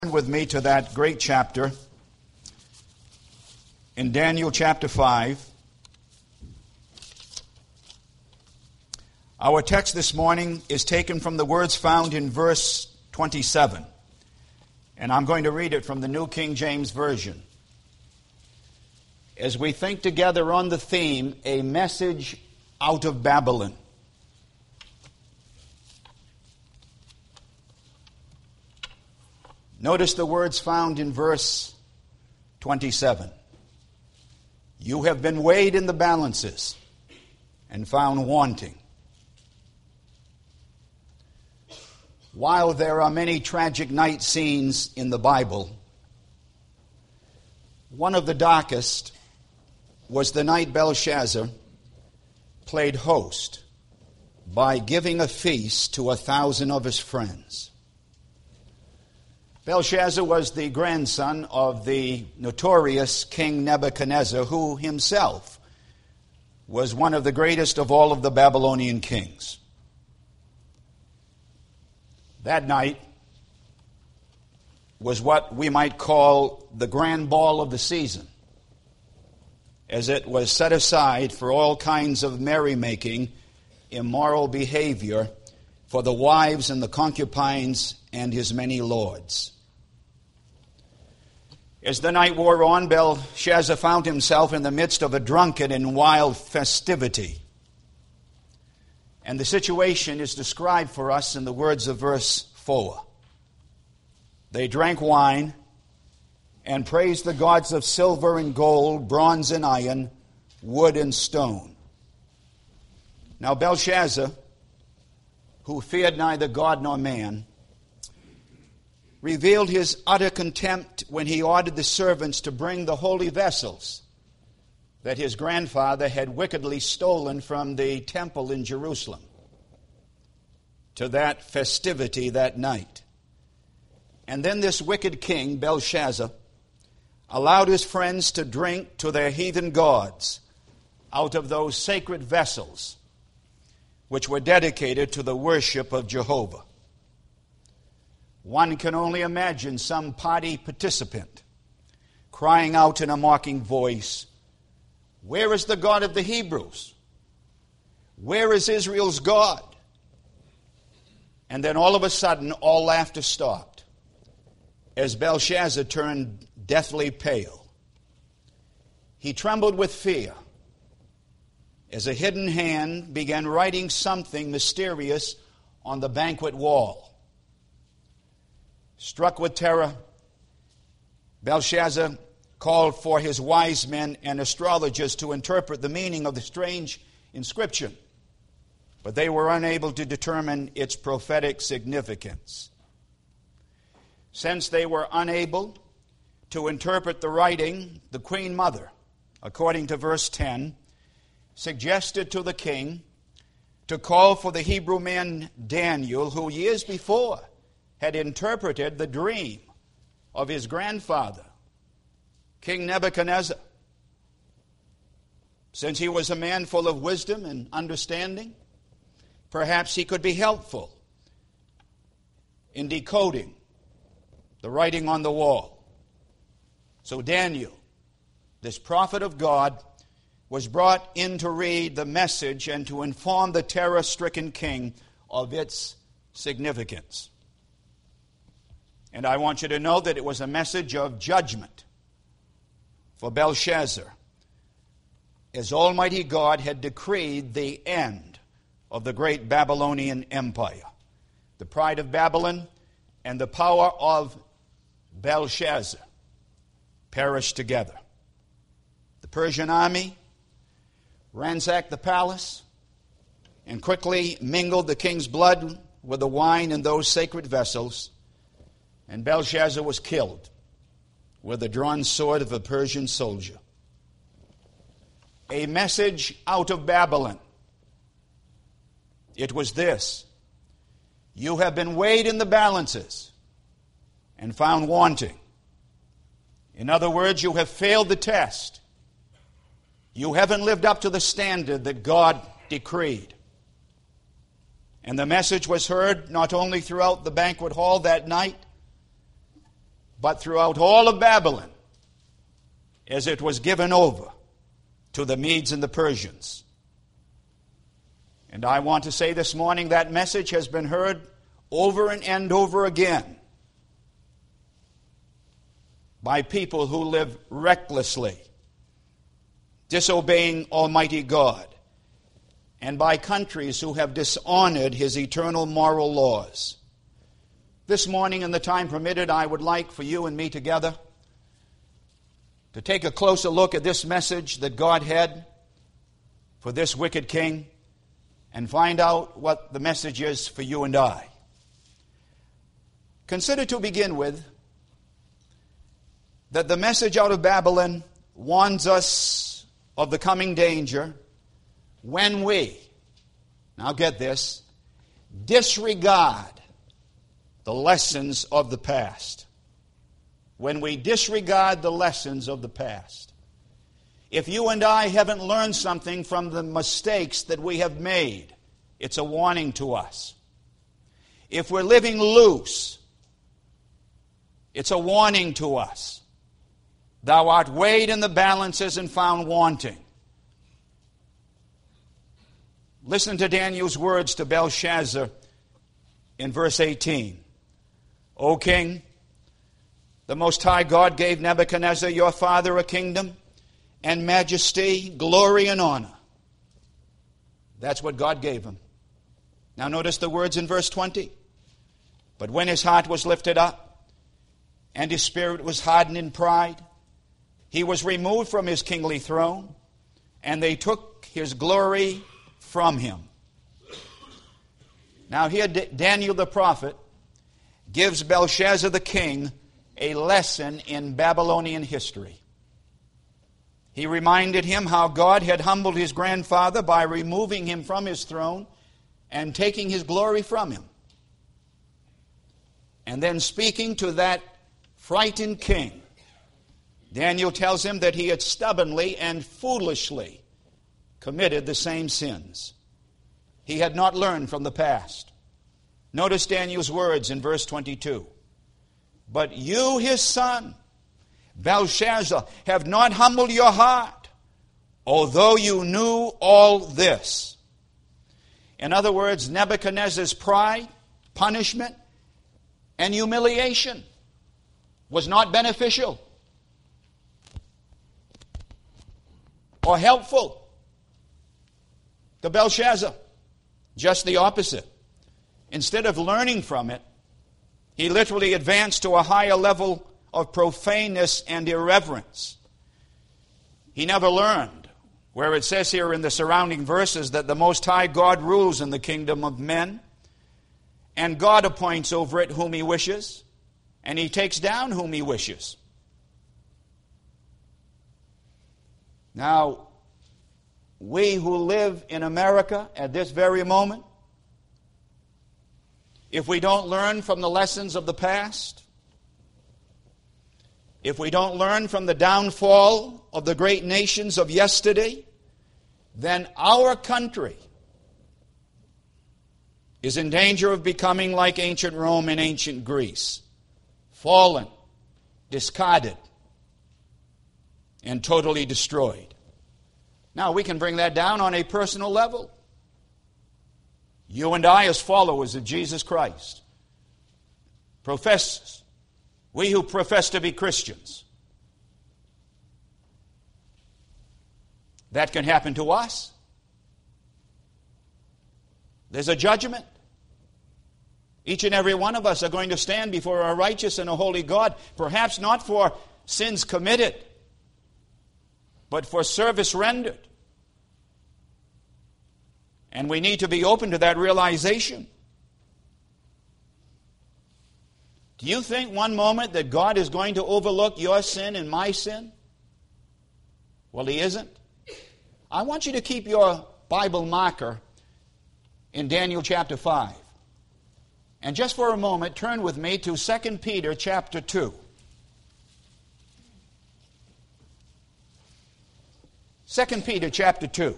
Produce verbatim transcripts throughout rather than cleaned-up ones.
With me to that great chapter in Daniel chapter five. Our text this morning is taken from the words found in verse twenty-seven, and I'm going to read it from the New King James Version. As we think together on the theme, a message out of Babylon. Notice the words found in verse twenty-seven. You have been weighed in the balances and found wanting. While there are many tragic night scenes in the Bible, one of the darkest was the night Belshazzar played host by giving a feast to a thousand of his friends. Belshazzar was the grandson of the notorious King Nebuchadnezzar, who himself was one of the greatest of all of the Babylonian kings. That night was what we might call the grand ball of the season, as it was set aside for all kinds of merrymaking, immoral behavior for the wives and the concubines and his many lords. As the night wore on, Belshazzar found himself in the midst of a drunken and wild festivity. And the situation is described for us in the words of verse four. They drank wine and praised the gods of silver and gold, bronze and iron, wood and stone. Now Belshazzar, who feared neither God nor man, revealed his utter contempt when he ordered the servants to bring the holy vessels that his grandfather had wickedly stolen from the temple in Jerusalem to that festivity that night. And then this wicked king, Belshazzar, allowed his friends to drink to their heathen gods out of those sacred vessels which were dedicated to the worship of Jehovah. One can only imagine some party participant crying out in a mocking voice, "Where is the God of the Hebrews? Where is Israel's God?" And then all of a sudden, all laughter stopped as Belshazzar turned deathly pale. He trembled with fear as a hidden hand began writing something mysterious on the banquet wall. Struck with terror, Belshazzar called for his wise men and astrologers to interpret the meaning of the strange inscription, but they were unable to determine its prophetic significance. Since they were unable to interpret the writing, the Queen Mother, according to verse ten, suggested to the king to call for the Hebrew man Daniel, who years before had interpreted the dream of his grandfather, King Nebuchadnezzar. Since he was a man full of wisdom and understanding, perhaps he could be helpful in decoding the writing on the wall. So Daniel, this prophet of God, was brought in to read the message and to inform the terror-stricken king of its significance. And I want you to know that it was a message of judgment for Belshazzar, as Almighty God had decreed the end of the great Babylonian Empire. The pride of Babylon and the power of Belshazzar perished together. The Persian army ransacked the palace and quickly mingled the king's blood with the wine in those sacred vessels, and Belshazzar was killed with the drawn sword of a Persian soldier. A message out of Babylon. It was this: you have been weighed in the balances and found wanting. In other words, you have failed the test. You haven't lived up to the standard that God decreed. And the message was heard not only throughout the banquet hall that night, but throughout all of Babylon, as it was given over to the Medes and the Persians. And I want to say this morning that message has been heard over and, and over again by people who live recklessly, disobeying Almighty God, and by countries who have dishonored His eternal moral laws. This morning, in the time permitted, I would like for you and me together to take a closer look at this message that God had for this wicked king and find out what the message is for you and I. Consider to begin with that the message out of Babylon warns us of the coming danger when we, now get this, disregard the lessons of the past. When we disregard the lessons of the past. If you and I haven't learned something from the mistakes that we have made, it's a warning to us. If we're living loose, it's a warning to us. Thou art weighed in the balances and found wanting. Listen to Daniel's words to Belshazzar in verse eighteen. O king, the Most High God gave Nebuchadnezzar your father a kingdom and majesty, glory and honor. That's what God gave him. Now notice the words in verse twenty. But when his heart was lifted up and his spirit was hardened in pride, he was removed from his kingly throne, and they took his glory from him. Now here Daniel the prophet gives Belshazzar the king a lesson in Babylonian history. He reminded him how God had humbled his grandfather by removing him from his throne and taking his glory from him. And then speaking to that frightened king, Daniel tells him that he had stubbornly and foolishly committed the same sins. He had not learned from the past. Notice Daniel's words in verse twenty-two. But you, his son, Belshazzar, have not humbled your heart, although you knew all this. In other words, Nebuchadnezzar's pride, punishment, and humiliation was not beneficial or helpful to Belshazzar. Just the opposite. Instead of learning from it, he literally advanced to a higher level of profaneness and irreverence. He never learned, where it says here in the surrounding verses that the Most High God rules in the kingdom of men, and God appoints over it whom He wishes, and He takes down whom He wishes. Now, we who live in America at this very moment, if we don't learn from the lessons of the past, if we don't learn from the downfall of the great nations of yesterday, then our country is in danger of becoming like ancient Rome and ancient Greece, fallen, discarded, and totally destroyed. Now, we can bring that down on a personal level. You and I, as followers of Jesus Christ, professors, we who profess to be Christians, that can happen to us. There's a judgment. Each and every one of us are going to stand before a righteous and a holy God, perhaps not for sins committed, but for service rendered. And we need to be open to that realization. Do you think one moment that God is going to overlook your sin and my sin? Well, He isn't. I want you to keep your Bible marker in Daniel chapter five. And just for a moment, turn with me to Second Peter chapter two. Second Peter chapter two.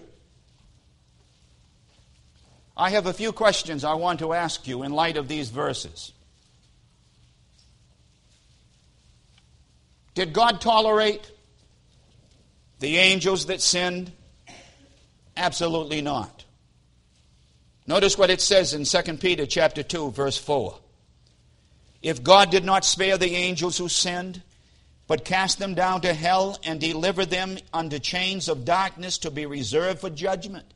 I have a few questions I want to ask you in light of these verses. Did God tolerate the angels that sinned? Absolutely not. Notice what it says in Second Peter chapter two, verse four. If God did not spare the angels who sinned, but cast them down to hell and delivered them unto chains of darkness to be reserved for judgment.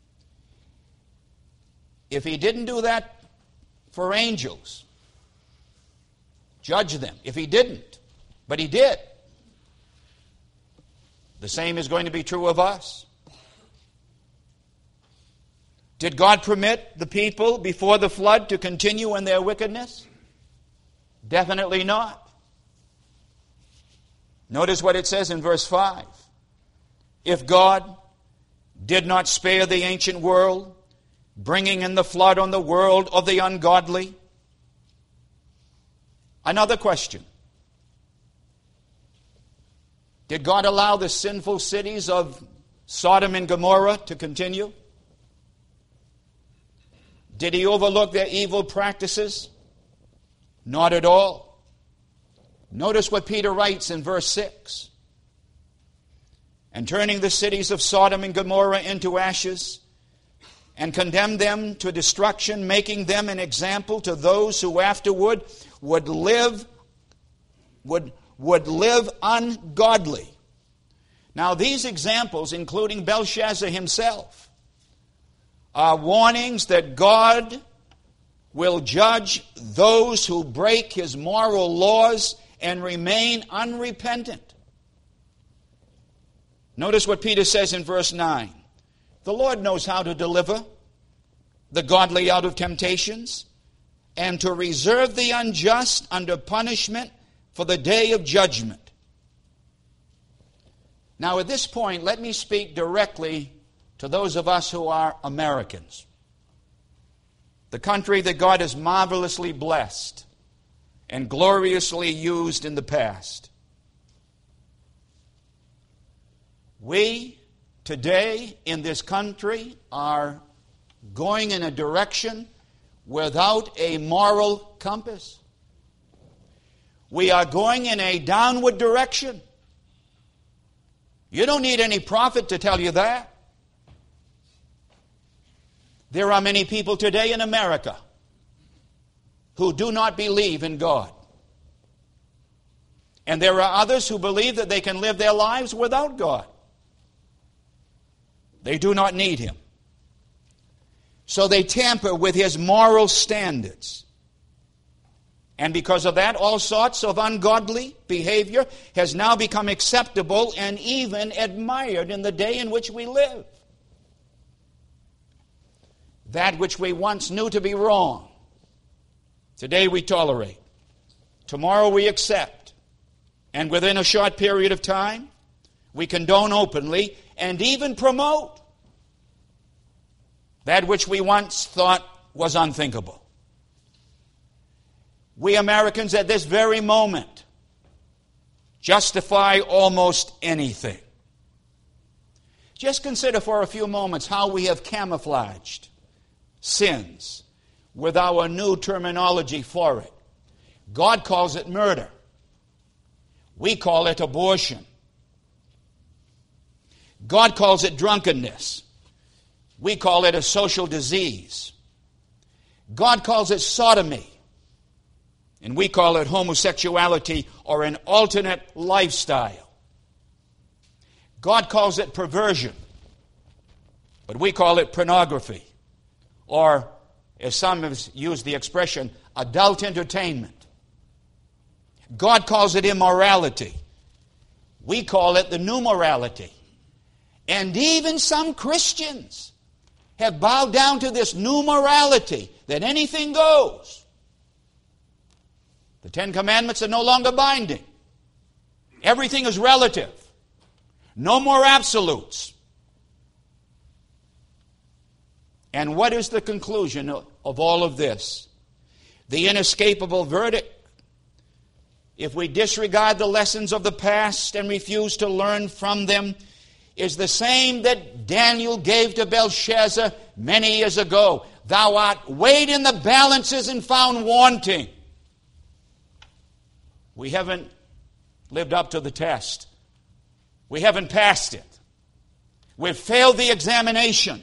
If he didn't do that for angels, judge them. If he didn't, but he did, the same is going to be true of us. Did God permit the people before the flood to continue in their wickedness? Definitely not. Notice what it says in verse five. If God did not spare the ancient world, bringing in the flood on the world of the ungodly. Another question. Did God allow the sinful cities of Sodom and Gomorrah to continue? Did he overlook their evil practices? Not at all. Notice what Peter writes in verse six. And turning the cities of Sodom and Gomorrah into ashes, and condemned them to destruction, making them an example to those who afterward would live, would, would live ungodly. Now these examples, including Belshazzar himself, are warnings that God will judge those who break his moral laws and remain unrepentant. Notice what Peter says in verse nine. The Lord knows how to deliver the godly out of temptations and to reserve the unjust under punishment for the day of judgment. Now at this point, let me speak directly to those of us who are Americans. The country that God has marvelously blessed and gloriously used in the past. We today in this country are going in a direction without a moral compass. We are going in a downward direction. You don't need any prophet to tell you that. There are many people today in America who do not believe in God. And there are others who believe that they can live their lives without God. They do not need him. So they tamper with his moral standards. And because of that, all sorts of ungodly behavior has now become acceptable and even admired in the day in which we live. That which we once knew to be wrong, today we tolerate. Tomorrow we accept. And within a short period of time, we condone openly and even promote that which we once thought was unthinkable. We Americans at this very moment justify almost anything. Just consider for a few moments how we have camouflaged sins with our new terminology for it. God calls it murder. We call it abortion. God calls it drunkenness. We call it a social disease. God calls it sodomy. And we call it homosexuality or an alternate lifestyle. God calls it perversion. But we call it pornography. Or, as some have used the expression, adult entertainment. God calls it immorality. We call it the new morality. And even some Christians have bowed down to this new morality, that anything goes. The Ten Commandments are no longer binding. Everything is relative. No more absolutes. And what is the conclusion of all of this? The inescapable verdict. If we disregard the lessons of the past and refuse to learn from them, is the same that Daniel gave to Belshazzar many years ago. Thou art weighed in the balances and found wanting. We haven't lived up to the test. We haven't passed it. We've failed the examination.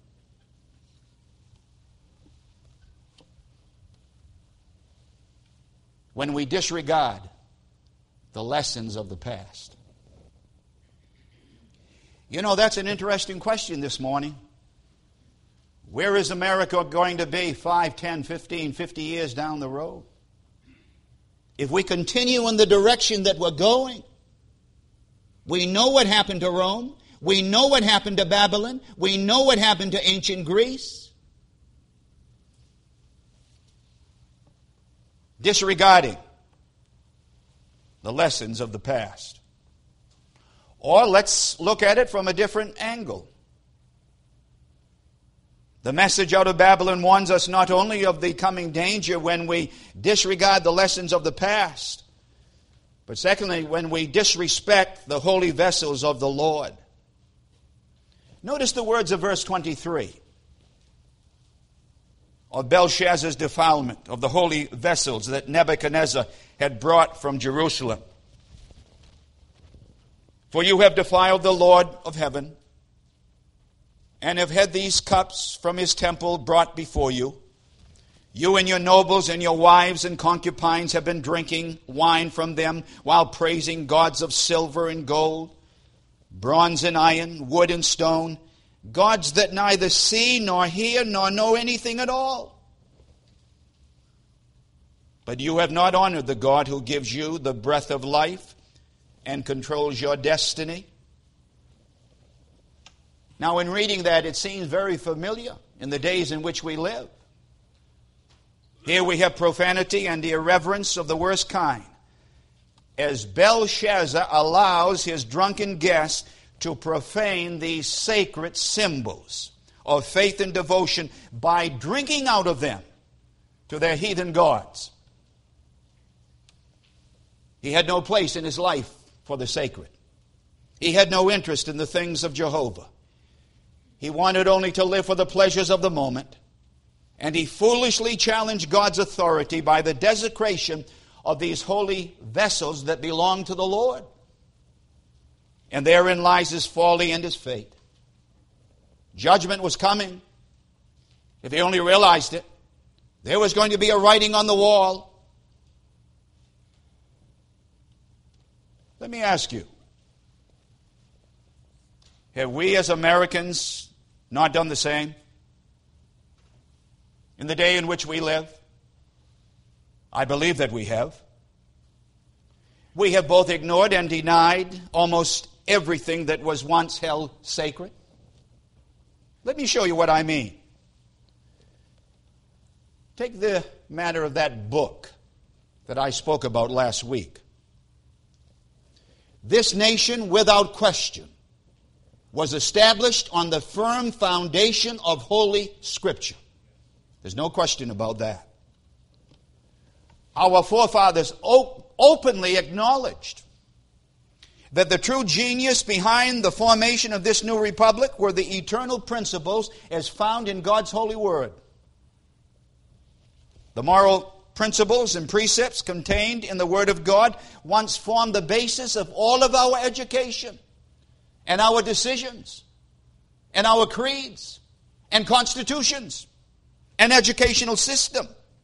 When we disregard the lessons of the past. You know, that's an interesting question this morning. Where is America going to be five, ten, fifteen, fifty years down the road? If we continue in the direction that we're going, we know what happened to Rome. We know what happened to Babylon. We know what happened to ancient Greece. Disregarding the lessons of the past. Or let's look at it from a different angle. The message out of Babylon warns us not only of the coming danger when we disregard the lessons of the past, but secondly, when we disrespect the holy vessels of the Lord. Notice the words of verse twenty-three. Of Belshazzar's defilement of the holy vessels that Nebuchadnezzar had brought from Jerusalem. For you have defiled the Lord of heaven, and have had these cups from his temple brought before you. You and your nobles and your wives and concubines have been drinking wine from them while praising gods of silver and gold, bronze and iron, wood and stone, gods that neither see nor hear nor know anything at all. But you have not honored the God who gives you the breath of life and controls your destiny. Now, in reading that, it seems very familiar in the days in which we live. Here we have profanity and irreverence of the worst kind, as Belshazzar allows his drunken guests to profane these sacred symbols of faith and devotion by drinking out of them to their heathen gods. He had no place in his life for the sacred. He had no interest in the things of Jehovah. He wanted only to live for the pleasures of the moment. And he foolishly challenged God's authority by the desecration of these holy vessels that belong to the Lord. And therein lies his folly and his fate. Judgment was coming. If he only realized it, there was going to be a writing on the wall. Let me ask you, have we as Americans not done the same? In the day in which we live? I believe that we have. We have both ignored and denied almost everything that was once held sacred. Let me show you what I mean. Take the matter of that book that I spoke about last week. This nation, without question, was established on the firm foundation of Holy Scripture. There's no question about that. Our forefathers op- openly acknowledged that the true genius behind the formation of this new republic were the eternal principles as found in God's holy word. The moral principles and precepts contained in the Word of God once formed the basis of all of our education and our decisions and our creeds and constitutions and educational system.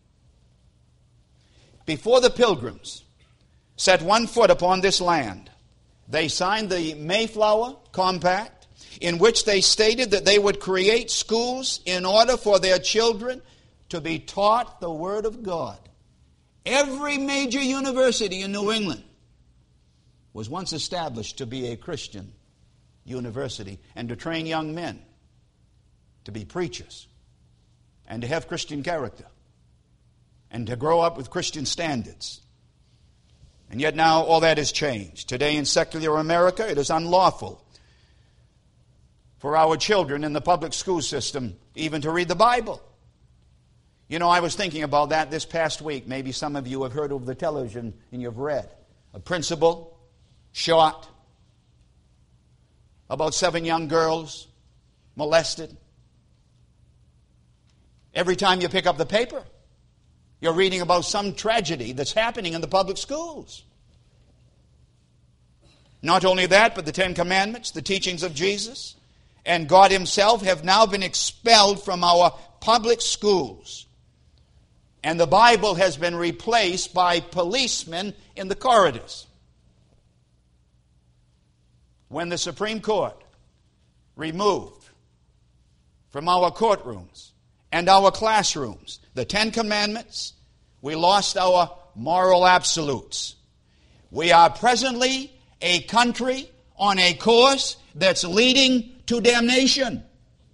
Before the Pilgrims set one foot upon this land, they signed the Mayflower Compact, in which they stated that they would create schools in order for their children to be taught the Word of God. Every major university in New England was once established to be a Christian university and to train young men to be preachers and to have Christian character and to grow up with Christian standards. And yet now all that has changed. Today in secular America, it is unlawful for our children in the public school system even to read the Bible. You know, I was thinking about that this past week. Maybe some of you have heard over the television and you've read. A principal shot. About seven young girls molested. Every time you pick up the paper, you're reading about some tragedy that's happening in the public schools. Not only that, but the Ten Commandments, the teachings of Jesus, and God himself have now been expelled from our public schools. And the Bible has been replaced by policemen in the corridors. When the Supreme Court removed from our courtrooms and our classrooms the Ten Commandments, we lost our moral absolutes. We are presently a country on a course that's leading to damnation.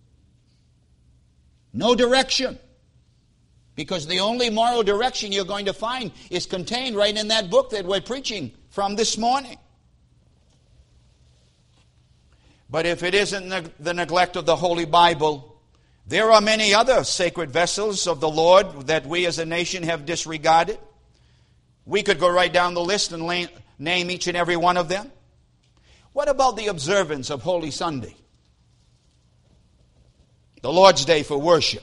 No direction. Because the only moral direction you're going to find is contained right in that book that we're preaching from this morning. But if it isn't the neglect of the Holy Bible, there are many other sacred vessels of the Lord that we as a nation have disregarded. We could go right down the list and name each and every one of them. What about the observance of Holy Sunday? The Lord's Day for worship.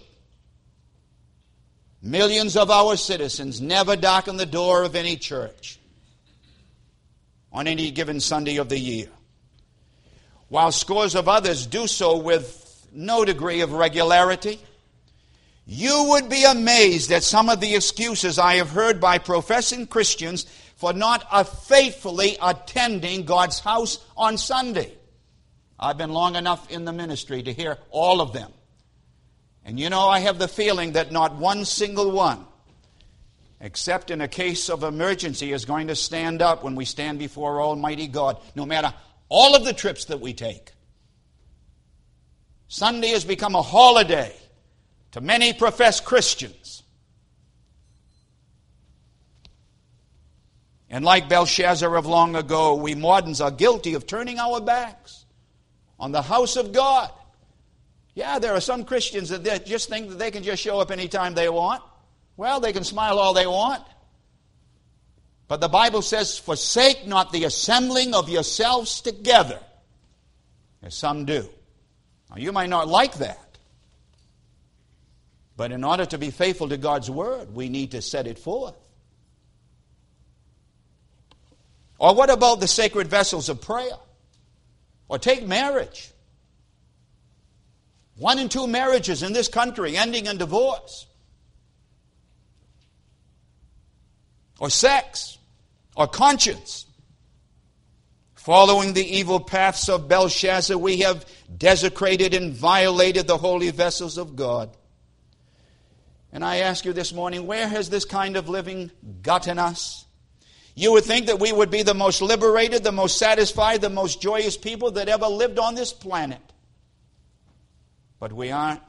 Millions of our citizens never darken the door of any church on any given Sunday of the year, while scores of others do so with no degree of regularity. You would be amazed at some of the excuses I have heard by professing Christians for not uh, faithfully attending God's house on Sunday. I've been long enough in the ministry to hear all of them. And you know, I have the feeling that not one single one, except in a case of emergency, is going to stand up when we stand before Almighty God, no matter all of the trips that we take. Sunday has become a holiday to many professed Christians. And like Belshazzar of long ago, we moderns are guilty of turning our backs on the house of God. Yeah, there are some Christians that just think that they can just show up anytime they want. Well, they can smile all they want. But the Bible says, forsake not the assembling of yourselves together, as some do. Now, you might not like that. But in order to be faithful to God's word, we need to set it forth. Or what about the sacred vessels of prayer? Or take marriage. One in two marriages in this country ending in divorce. Or sex. Or conscience. Following the evil paths of Belshazzar, we have desecrated and violated the holy vessels of God. And I ask you this morning, where has this kind of living gotten us? You would think that we would be the most liberated, the most satisfied, the most joyous people that ever lived on this planet. But we aren't.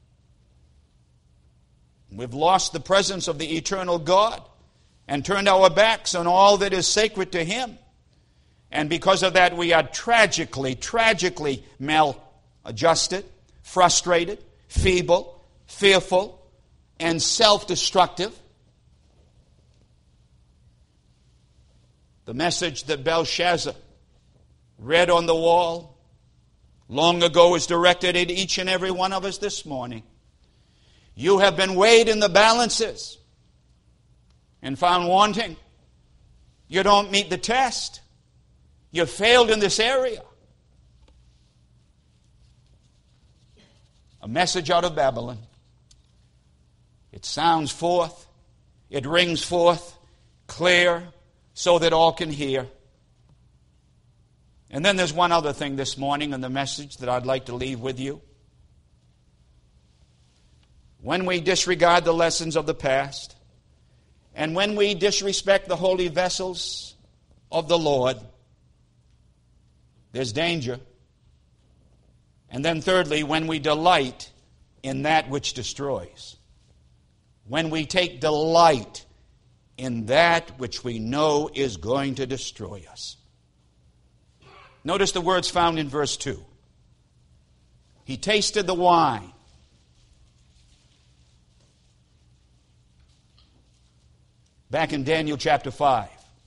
We've lost the presence of the eternal God and turned our backs on all that is sacred to Him. And because of that, we are tragically, tragically maladjusted, frustrated, feeble, fearful, and self-destructive. The message that Belshazzar read on the wall long ago is directed at each and every one of us this morning. You have been weighed in the balances and found wanting. You don't meet the test. You failed in this area. A message out of Babylon. It sounds forth. It rings forth clear so that all can hear. And then there's one other thing this morning in the message that I'd like to leave with you. When we disregard the lessons of the past, and when we disrespect the holy vessels of the Lord, there's danger. And then thirdly, when we delight in that which destroys. When we take delight in that which we know is going to destroy us. Notice the words found in verse two. He tasted the wine. Back in Daniel chapter five.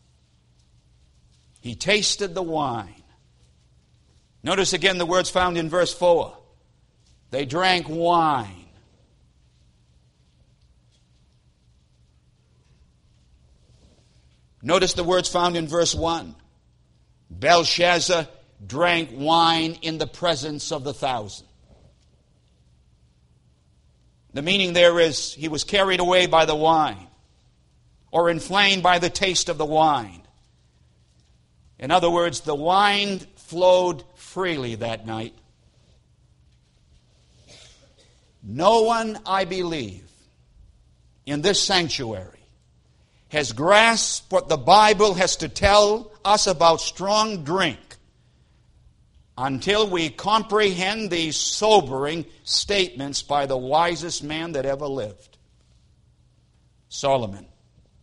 He tasted the wine. Notice again the words found in verse four. They drank wine. Notice the words found in verse one. Belshazzar drank wine in the presence of the thousand. The meaning there is he was carried away by the wine, or inflamed by the taste of the wine. In other words, the wine flowed freely that night. No one, I believe, in this sanctuary has grasped what the Bible has to tell us about strong drink until we comprehend these sobering statements by the wisest man that ever lived, Solomon.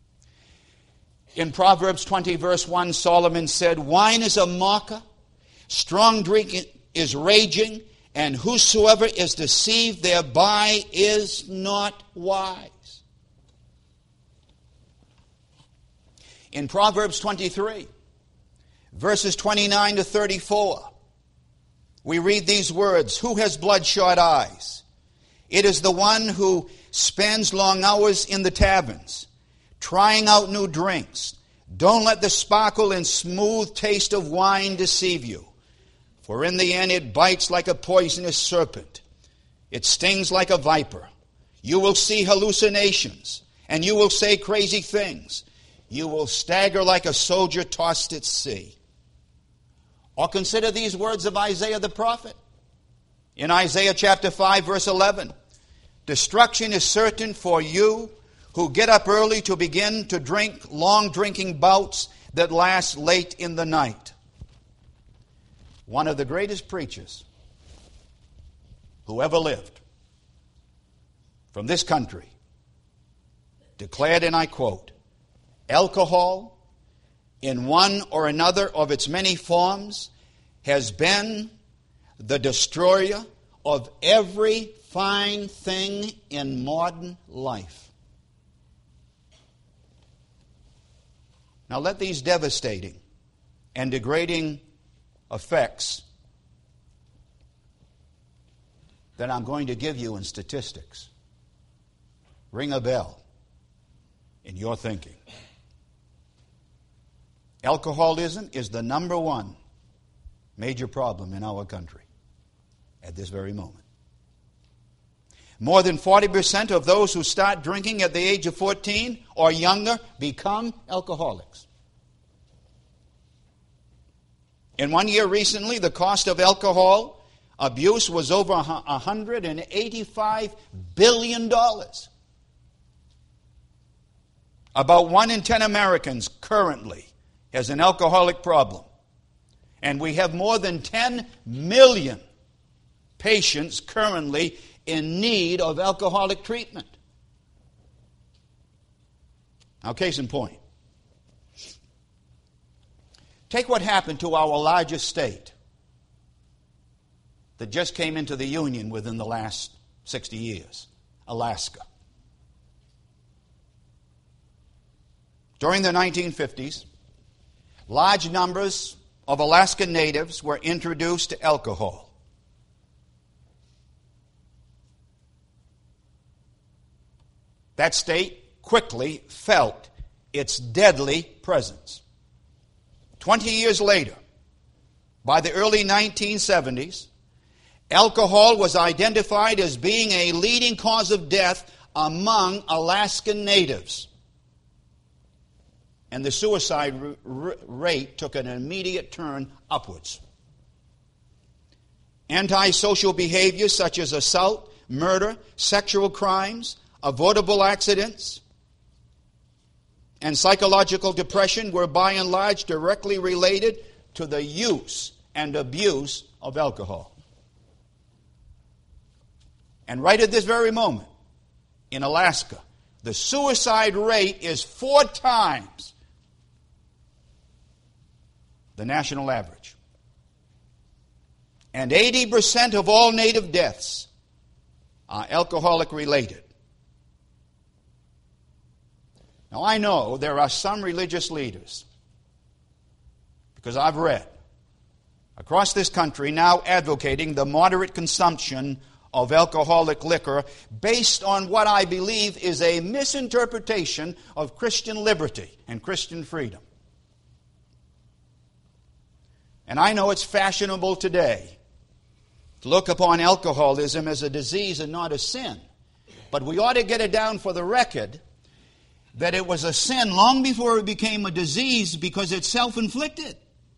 In Proverbs twenty, verse one, Solomon said, "Wine is a mocker, strong drink is raging, and whosoever is deceived thereby is not wise." In Proverbs twenty-three, verses twenty-nine to thirty-four, we read these words, "Who has bloodshot eyes? It is the one who spends long hours in the taverns, trying out new drinks. Don't let the sparkle and smooth taste of wine deceive you. For in the end it bites like a poisonous serpent. It stings like a viper. You will see hallucinations, and you will say crazy things. You will stagger like a soldier tossed at sea." Or consider these words of Isaiah the prophet. In Isaiah chapter five, verse eleven, "Destruction is certain for you who get up early to begin to drink long drinking bouts that last late in the night." One of the greatest preachers who ever lived from this country declared, and I quote, "Alcohol, in one or another of its many forms, has been the destroyer of every fine thing in modern life." Now let these devastating and degrading effects that I'm going to give you in statistics ring a bell in your thinking. Alcoholism is the number one major problem in our country at this very moment. More than forty percent of those who start drinking at the age of fourteen or younger become alcoholics. In one year recently, the cost of alcohol abuse was over one hundred eighty-five billion dollars. About one in ten Americans currently has an alcoholic problem. And we have more than ten million patients currently in need of alcoholic treatment. Now, case in point. Take what happened to our largest state that just came into the Union within the last sixty years, Alaska. During the nineteen fifties, large numbers of Alaskan natives were introduced to alcohol. That state quickly felt its deadly presence. Twenty years later, by the early nineteen seventies, alcohol was identified as being a leading cause of death among Alaskan natives. And the suicide r- rate took an immediate turn upwards. Antisocial behaviors such as assault, murder, sexual crimes, avoidable accidents, and psychological depression were by and large directly related to the use and abuse of alcohol. And right at this very moment, in Alaska, the suicide rate is four times the national average. And eighty percent of all native deaths are alcoholic related. Now, I know there are some religious leaders, because I've read, across this country now advocating the moderate consumption of alcoholic liquor based on what I believe is a misinterpretation of Christian liberty and Christian freedom. And I know it's fashionable today to look upon alcoholism as a disease and not a sin. But we ought to get it down for the record that it was a sin long before it became a disease because it's self-inflicted.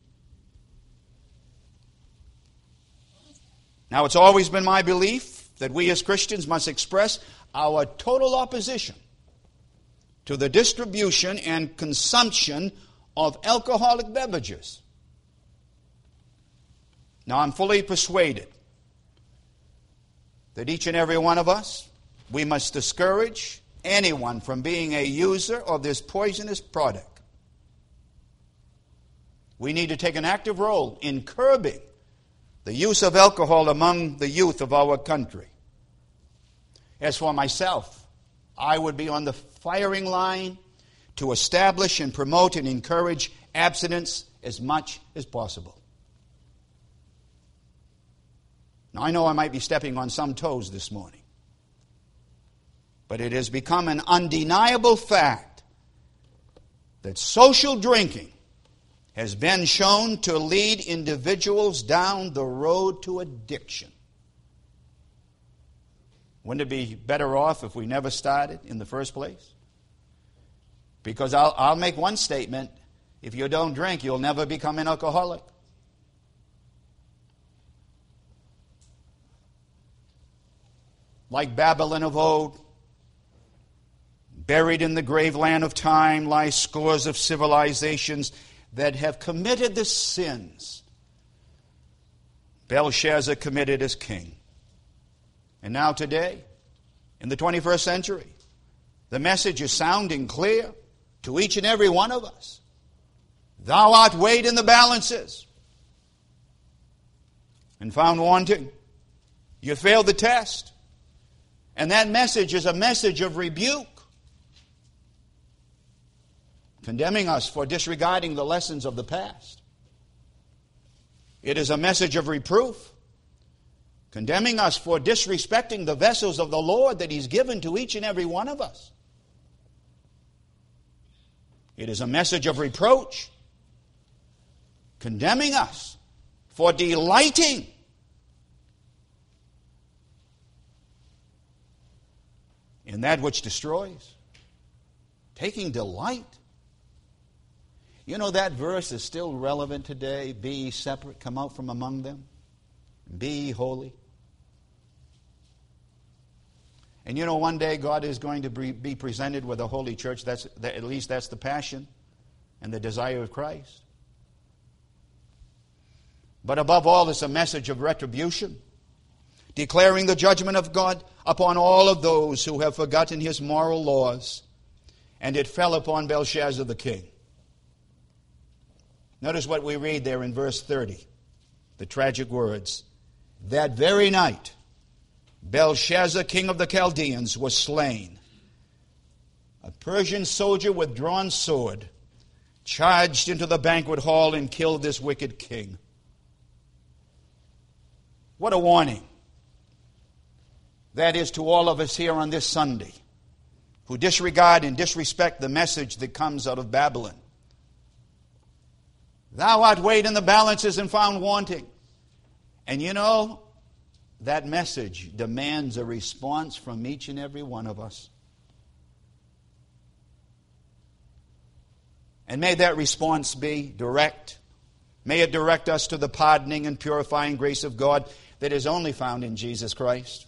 Now, it's always been my belief that we as Christians must express our total opposition to the distribution and consumption of alcoholic beverages. Now, I'm fully persuaded that each and every one of us, we must discourage anyone from being a user of this poisonous product. We need to take an active role in curbing the use of alcohol among the youth of our country. As for myself, I would be on the firing line to establish and promote and encourage abstinence as much as possible. Now, I know I might be stepping on some toes this morning, but it has become an undeniable fact that social drinking has been shown to lead individuals down the road to addiction. Wouldn't it be better off if we never started in the first place? Because I'll, I'll make one statement. If you don't drink, you'll never become an alcoholic. Like Babylon of old, buried in the grave land of time lie scores of civilizations that have committed the sins Belshazzar committed as king. And now today, in the twenty-first century, the message is sounding clear to each and every one of us. Thou art weighed in the balances and found wanting. You failed the test. And that message is a message of rebuke, condemning us for disregarding the lessons of the past. It is a message of reproof, condemning us for disrespecting the vessels of the Lord that He's given to each and every one of us. It is a message of reproach, condemning us for delighting in that which destroys, taking delight. You know, that verse is still relevant today. Be ye separate, come out from among them. Be ye holy. And you know, one day God is going to be presented with a holy church. That's, at least that's the passion and the desire of Christ. But above all, it's a message of retribution, declaring the judgment of God upon all of those who have forgotten His moral laws. And it fell upon Belshazzar the king. Notice what we read there in verse thirty, the tragic words. That very night, Belshazzar, king of the Chaldeans, was slain. A Persian soldier with drawn sword charged into the banquet hall and killed this wicked king. What a warning that is to all of us here on this Sunday who disregard and disrespect the message that comes out of Babylon. Thou art weighed in the balances and found wanting. And you know, that message demands a response from each and every one of us. And may that response be direct. May it direct us to the pardoning and purifying grace of God that is only found in Jesus Christ.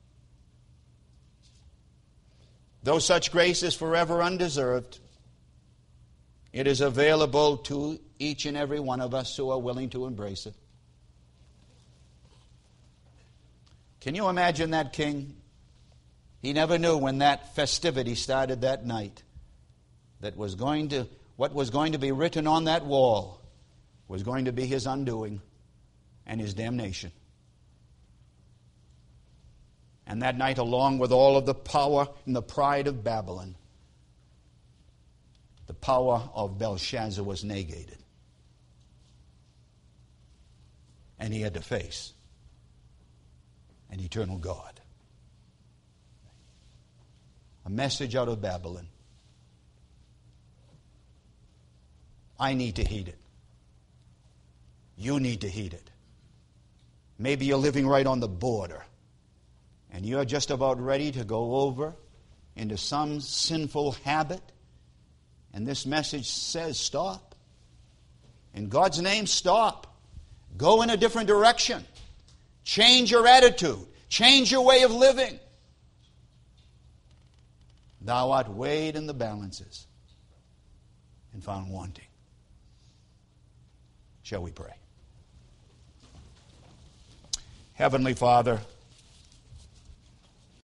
Though such grace is forever undeserved, it is available to each and every one of us who are willing to embrace it. Can you imagine that king? He never knew when that festivity started that night that was going to, what was going to be written on that wall was going to be his undoing and his damnation. And that night, along with all of the power and the pride of Babylon, the power of Belshazzar was negated. And he had to face an eternal God. A message out of Babylon. I need to heed it. You need to heed it. Maybe you're living right on the border, and you're just about ready to go over into some sinful habit, and this message says stop. In God's name, stop. Go in a different direction. Change your attitude. Change your way of living. Thou art weighed in the balances and found wanting. Shall we pray? Heavenly Father,